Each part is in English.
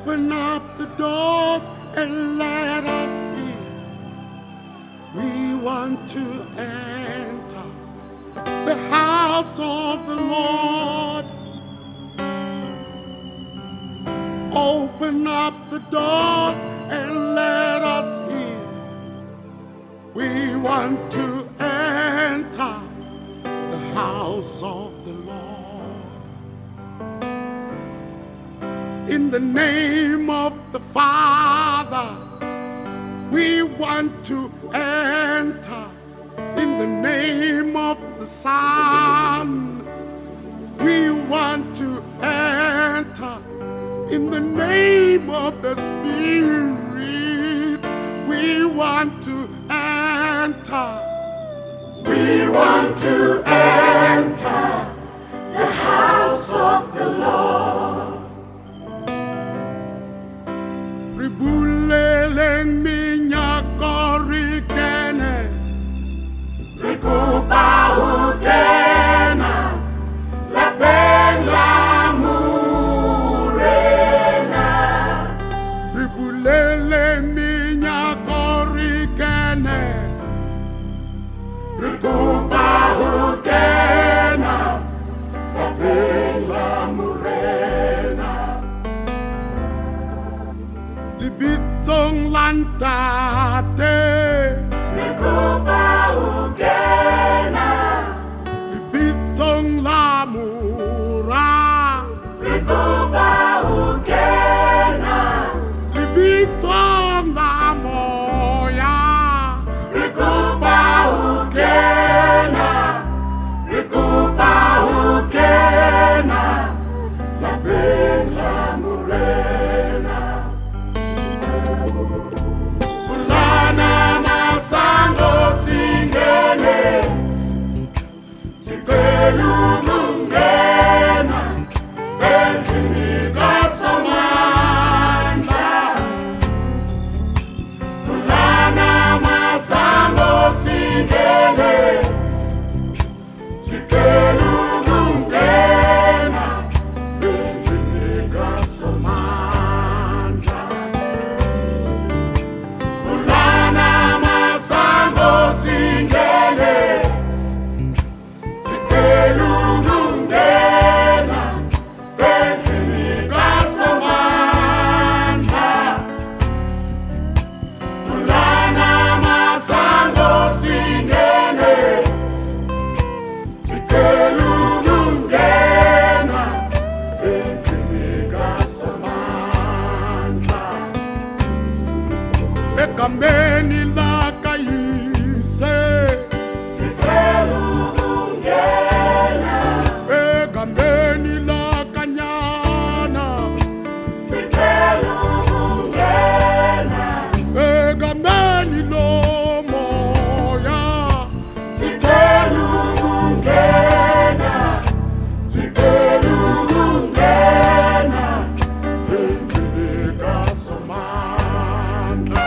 Open up the doors and let us in. We want to enter the house of the Lord. Open up the doors and let us in. We want to enter the house of the Lord. In the name of the Father, we want to enter. In the name of the Son, we want to enter. In the name of the Spirit, we want to enter. We want to enter the house of the Lord. Ribuleleng minyak korikene, Rikupahukena, lapeng lamurena. ribuleleng minyak korikene, Rikupahukena, lapeng lamurena. libitsong lantate, Rikupahukena, libitsong lamura, Rikupahukena, libitsong lamoya, Rikupahukena, Rikupahukena, lapeng lamurena. Kulana masango singene, sikelulungena, endlini kaSamandla. Kulana masango singene, sikelulungena, endlini kaSamandla. Kulana masango singene, sikelulungena, endlini kaSamandla. Kulana masango singene, sikelulungena, endlini kaSamandla. egameni lakayise, Sikelulungena, egameni lakanyana, sikelulungena, egameni lomoya, sikelulungena, sikelulungena, endlini kaSamandla.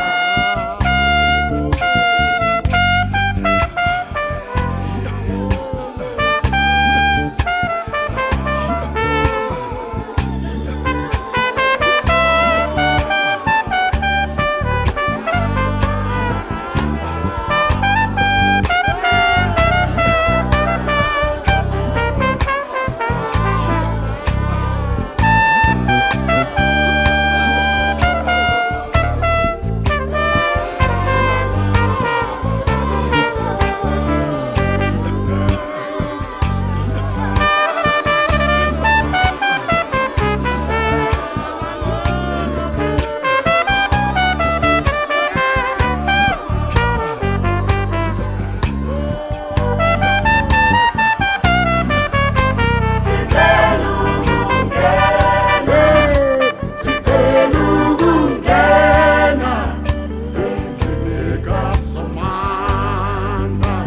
sikelulungena, Endlini kaSamandla.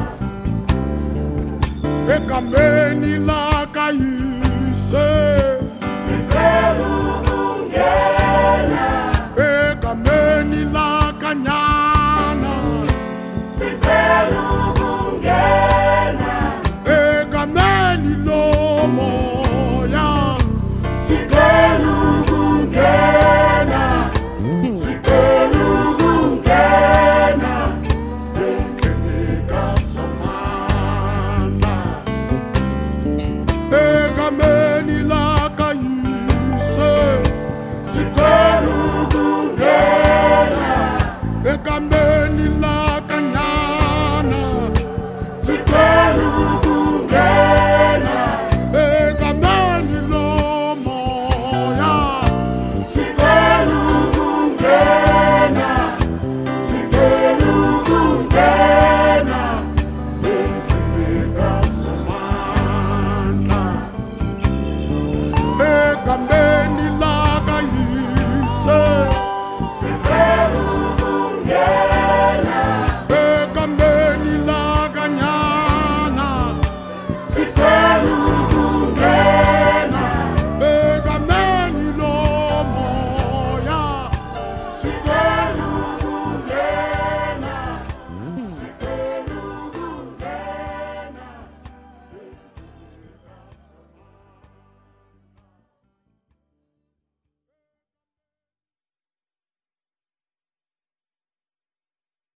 Egameni lakayise, sikelulungena, egameni lakanyana, sikelulungena, egameni lomoya, sikelulungena, Amen.